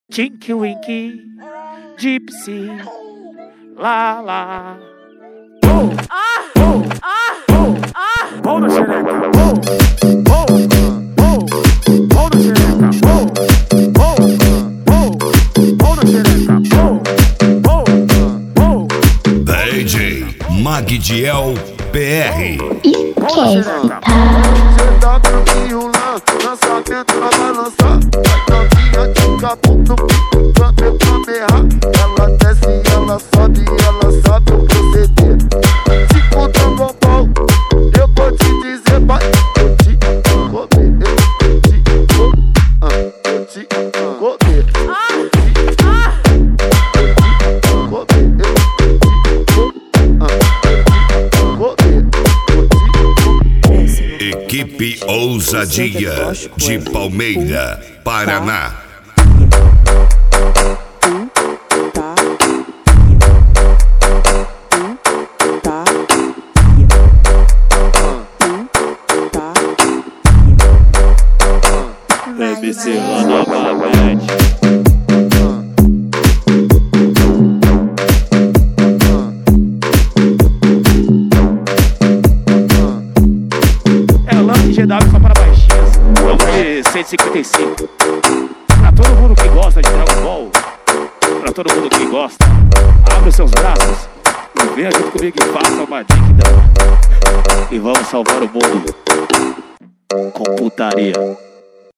Tinky Winky, Gypsy, lá lá. Oh, oh, oh, oh na xereca, oh, oh, oh, oh na xereca, oh, oh, oh na xereca, oh, oh, oh. DJ Magdiel PR. Esquenta. Lançamento pra balançar, vai novinha de caputo, pra berrar. Ela desce, ela sobe, ela sabe o proceder. Se for Dragon Ball, eu vou te dizer, vai. Eu te comer, eu te comer, eu te comer, Equipe Ousadia de Palmeira, Paraná. MC lá novamente. GW só para baixinhas, vamos de 155. Pra todo mundo que gosta de Dragon Ball, pra todo mundo que gosta, abre os seus braços e venha junto comigo e faça uma digna. E vamos salvar o mundo com putaria.